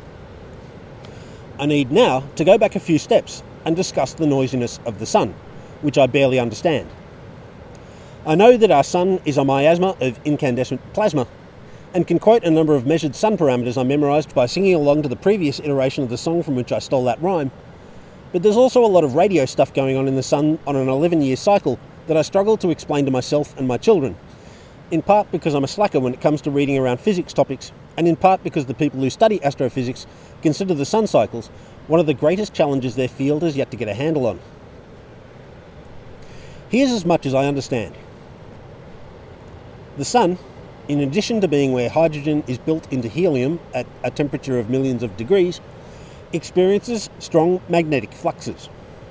I need now to go back a few steps and discuss the noisiness of the sun, which I barely understand. I know that our sun is a miasma of incandescent plasma, and can quote a number of measured sun parameters I memorised by singing along to the previous iteration of the song from which I stole that rhyme, but there's also a lot of radio stuff going on in the sun on an 11-year cycle that I struggle to explain to myself and my children, in part because I'm a slacker when it comes to reading around physics topics, and in part because the people who study astrophysics consider the sun cycles one of the greatest challenges their field has yet to get a handle on. Here's as much as I understand. The sun, in addition to being where hydrogen is built into helium at a temperature of millions of degrees, experiences strong magnetic fluxes.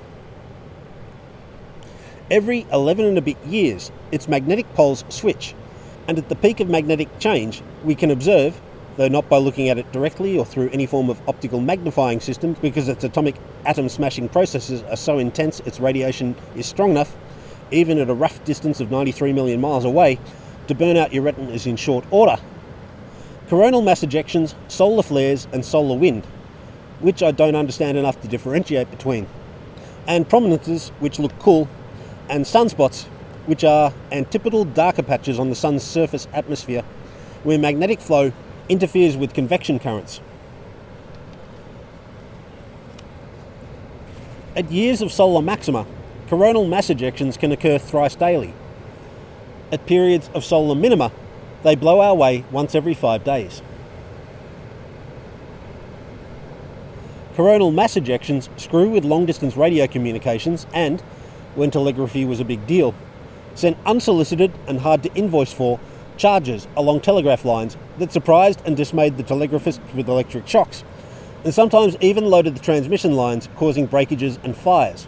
Every 11 and a bit years, its magnetic poles switch, and at the peak of magnetic change, we can observe, though not by looking at it directly or through any form of optical magnifying system, because its atomic atom-smashing processes are so intense its radiation is strong enough, even at a rough distance of 93 million miles away, to burn out your retinas in short order. Coronal mass ejections, solar flares and solar wind, which I don't understand enough to differentiate between, and prominences which look cool, and sunspots, which are antipodal darker patches on the sun's surface atmosphere, where magnetic flow interferes with convection currents. At years of solar maxima, coronal mass ejections can occur thrice daily. At periods of solar minima, they blow our way once every 5 days. Coronal mass ejections screw with long-distance radio communications and, when telegraphy was a big deal, sent unsolicited and hard to invoice for charges along telegraph lines that surprised and dismayed the telegraphists with electric shocks, and sometimes even loaded the transmission lines, causing breakages and fires.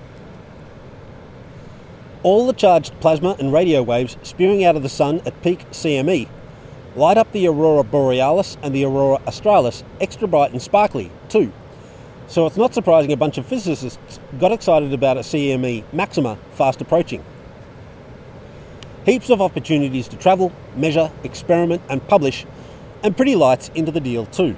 All the charged plasma and radio waves spewing out of the sun at peak CME light up the aurora borealis and the aurora australis extra bright and sparkly too. So it's not surprising a bunch of physicists got excited about a CME maxima fast approaching. Heaps of opportunities to travel, measure, experiment and publish, and pretty lights into the deal too.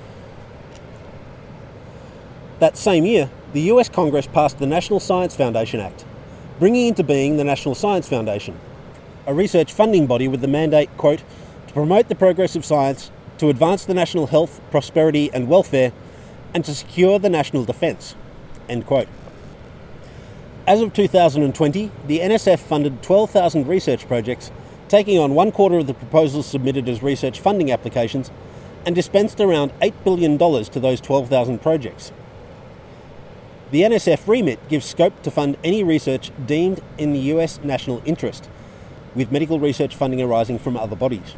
That same year, the US Congress passed the National Science Foundation Act, bringing into being the National Science Foundation, a research funding body with the mandate, quote, to promote the progress of science, to advance the national health, prosperity and welfare, and to secure the national defence, end quote. As of 2020, the NSF funded 12,000 research projects, taking on 1/4 of the proposals submitted as research funding applications, and dispensed around $8 billion to those 12,000 projects. The NSF remit gives scope to fund any research deemed in the US national interest, with medical research funding arising from other bodies.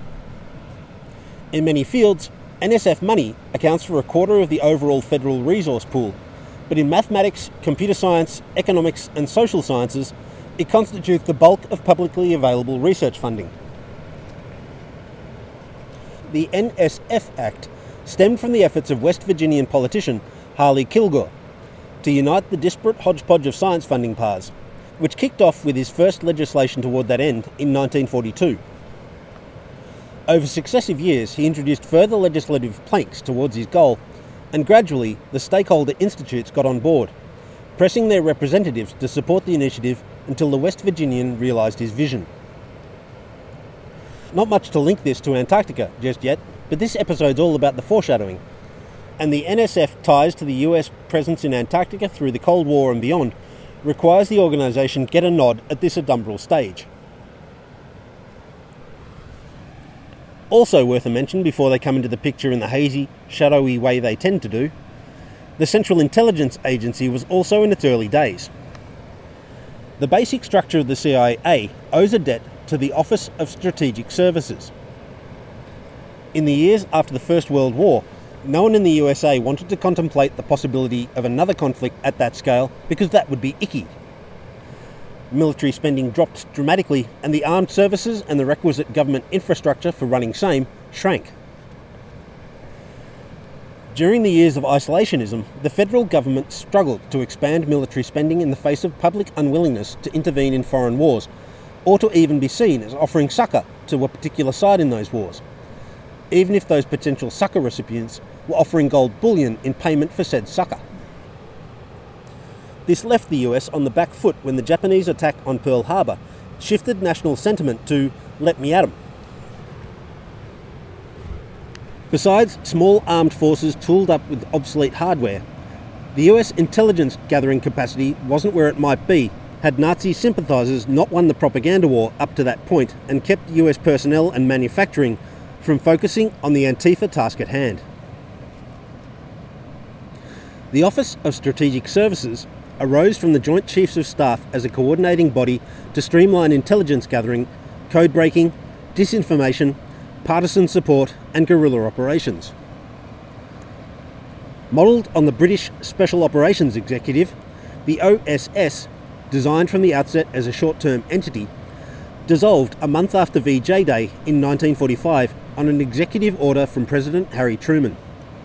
In many fields, NSF money accounts for a quarter of the overall federal resource pool, but in mathematics, computer science, economics and social sciences, it constitutes the bulk of publicly available research funding. The NSF Act stemmed from the efforts of West Virginian politician Harley Kilgore to unite the disparate hodgepodge of science funding paths, which kicked off with his first legislation toward that end in 1942. Over successive years, he introduced further legislative planks towards his goal, and gradually the stakeholder institutes got on board, pressing their representatives to support the initiative until the West Virginian realised his vision. Not much to link this to Antarctica just yet, but this episode's all about the foreshadowing, and the NSF ties to the US presence in Antarctica through the Cold War and beyond requires the organisation get a nod at this adumbral stage. Also worth a mention before they come into the picture in the hazy, shadowy way they tend to do, the Central Intelligence Agency was also in its early days. The basic structure of the CIA owes a debt to the Office of Strategic Services. In the years after the First World War, no one in the USA wanted to contemplate the possibility of another conflict at that scale because that would be icky. Military spending dropped dramatically, and the armed services and the requisite government infrastructure for running same shrank. During the years of isolationism, the federal government struggled to expand military spending in the face of public unwillingness to intervene in foreign wars, or to even be seen as offering succour to a particular side in those wars, even if those potential succour recipients were offering gold bullion in payment for said succour. This left the US on the back foot when the Japanese attack on Pearl Harbor shifted national sentiment to "let me at 'em." Besides small armed forces tooled up with obsolete hardware, the US intelligence gathering capacity wasn't where it might be had Nazi sympathisers not won the propaganda war up to that point and kept US personnel and manufacturing from focusing on the Antifa task at hand. The Office of Strategic Services arose from the Joint Chiefs of Staff as a coordinating body to streamline intelligence gathering, code breaking, disinformation, partisan support and guerrilla operations. Modelled on the British Special Operations Executive, the OSS, designed from the outset as a short-term entity, dissolved a month after VJ Day in 1945 on an executive order from President Harry Truman.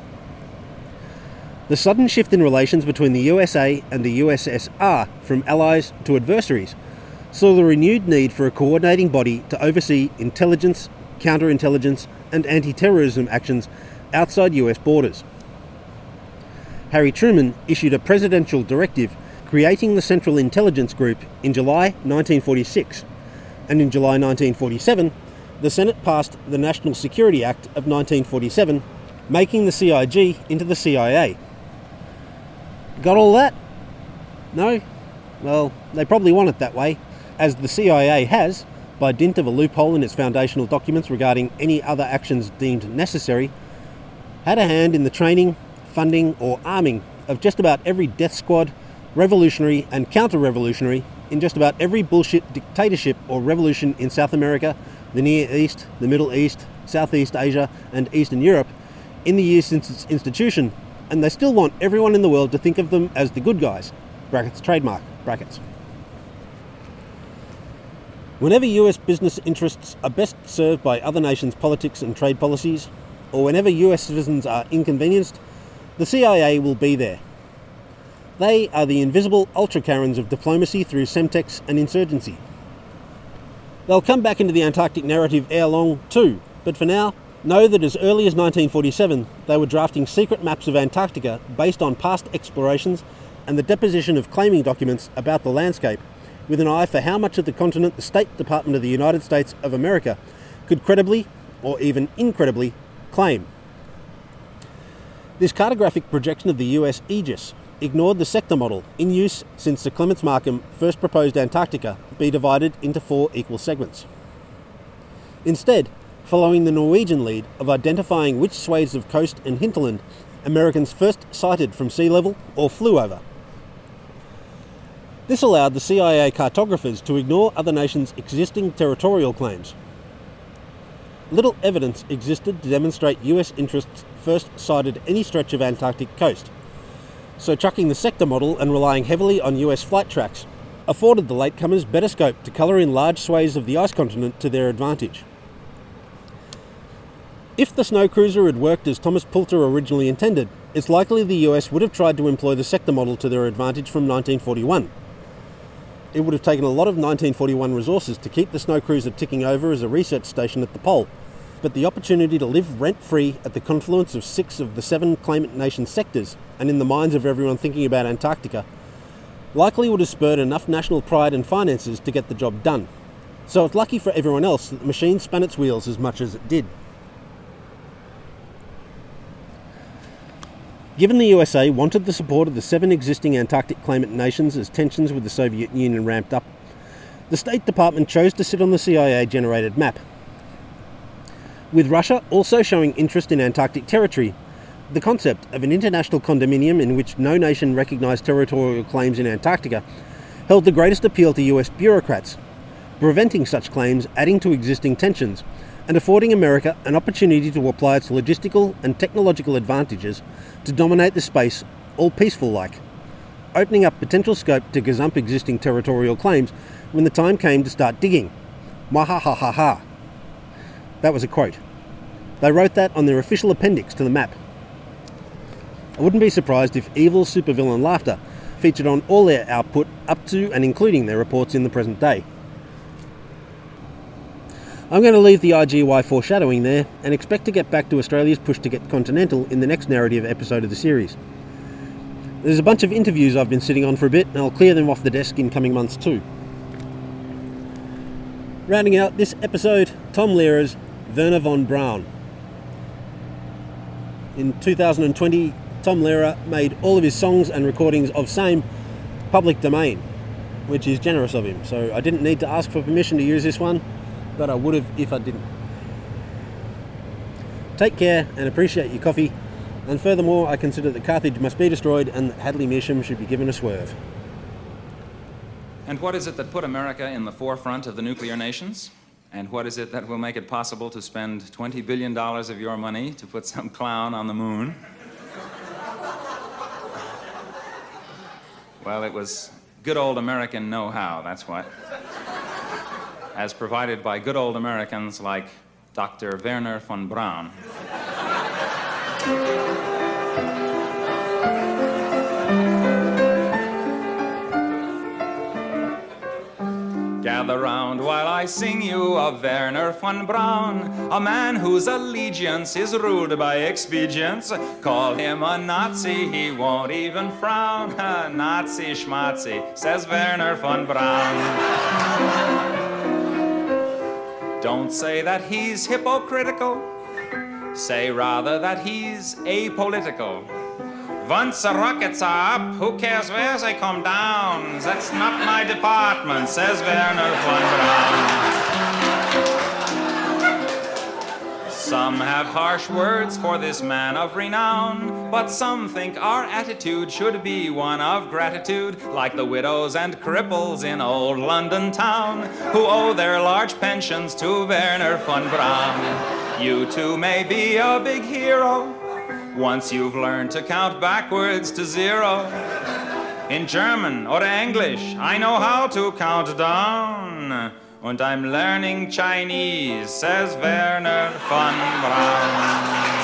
The sudden shift in relations between the USA and the USSR from allies to adversaries saw the renewed need for a coordinating body to oversee intelligence, counterintelligence and anti-terrorism actions outside US borders. Harry Truman issued a presidential directive creating the Central Intelligence Group in July 1946, and in July 1947 the Senate passed the National Security Act of 1947, making the CIG into the CIA. Got all that? No? Well, they probably want it that way, as the CIA has, by dint of a loophole in its foundational documents regarding any other actions deemed necessary, had a hand in the training, funding or arming of just about every death squad, revolutionary and counter-revolutionary, in just about every bullshit dictatorship or revolution in South America, the Near East, the Middle East, Southeast Asia and Eastern Europe in the years since its institution, and they still want everyone in the world to think of them as the good guys, brackets trademark, brackets. Whenever US business interests are best served by other nations' politics and trade policies, or whenever US citizens are inconvenienced, the CIA will be there. They are the invisible ultra-Karens of diplomacy through Semtex and insurgency. They'll come back into the Antarctic narrative ere long too, but for now, know that as early as 1947 they were drafting secret maps of Antarctica based on past explorations and the deposition of claiming documents about the landscape, with an eye for how much of the continent the State Department of the United States of America could credibly, or even incredibly, claim. This cartographic projection of the US aegis ignored the sector model in use since Sir Clements Markham first proposed Antarctica be divided into 4 equal segments. Instead, following the Norwegian lead of identifying which swathes of coast and hinterland Americans first sighted from sea level or flew over. This allowed the CIA cartographers to ignore other nations' existing territorial claims. Little evidence existed to demonstrate US interests first sighted any stretch of Antarctic coast, so chucking the sector model and relying heavily on US flight tracks afforded the latecomers better scope to colour in large swathes of the ice continent to their advantage. If the snow cruiser had worked as Thomas Poulter originally intended, it's likely the US would have tried to employ the sector model to their advantage from 1941. It would have taken a lot of 1941 resources to keep the snow cruiser ticking over as a research station at the pole, but the opportunity to live rent-free at the confluence of 6 of the 7 claimant nation sectors, and in the minds of everyone thinking about Antarctica, likely would have spurred enough national pride and finances to get the job done. So it's lucky for everyone else that the machine spun its wheels as much as it did. Given the USA wanted the support of the 7 existing Antarctic claimant nations as tensions with the Soviet Union ramped up, the State Department chose to sit on the CIA-generated map. With Russia also showing interest in Antarctic territory, the concept of an international condominium in which no nation recognised territorial claims in Antarctica held the greatest appeal to US bureaucrats, preventing such claims adding to existing tensions and affording America an opportunity to apply its logistical and technological advantages to dominate the space all peaceful-like, opening up potential scope to gazump existing territorial claims when the time came to start digging. Mwahahaha. That was a quote. They wrote that on their official appendix to the map. I wouldn't be surprised if evil supervillain laughter featured on all their output up to and including their reports in the present day. I'm going to leave the IGY foreshadowing there and expect to get back to Australia's push to get continental in the next narrative episode of the series. There's a bunch of interviews I've been sitting on for a bit and I'll clear them off the desk in coming months too. Rounding out this episode, Tom Lehrer's Wernher von Braun. In 2020, Tom Lehrer made all of his songs and recordings of same public domain, which is generous of him, so I didn't need to ask for permission to use this one, but I would have if I didn't. Take care and appreciate your coffee, and furthermore I consider that Carthage must be destroyed and that Hadley Measham should be given a swerve. And what is it that put America in the forefront of the nuclear nations? And what is it that will make it possible to spend $20 billion of your money to put some clown on the moon? Well, it was good old American know-how, that's what. As provided by good old Americans like Dr. Wernher von Braun. Gather round while I sing you of Wernher von Braun, a man whose allegiance is ruled by expedience. Call him a Nazi, he won't even frown. Nazi schmatzi, says Wernher von Braun. Don't say that he's hypocritical, say rather that he's apolitical. Once the rockets are up, who cares where they come down? That's not my department, says Wernher von Braun. Some have harsh words for this man of renown, but some think our attitude should be one of gratitude, like the widows and cripples in old London town, who owe their large pensions to Wernher von Braun. You too may be a big hero, once you've learned to count backwards to 0. In German or English, I know how to count down. Und I'm learning Chinese, says Wernher von Braun.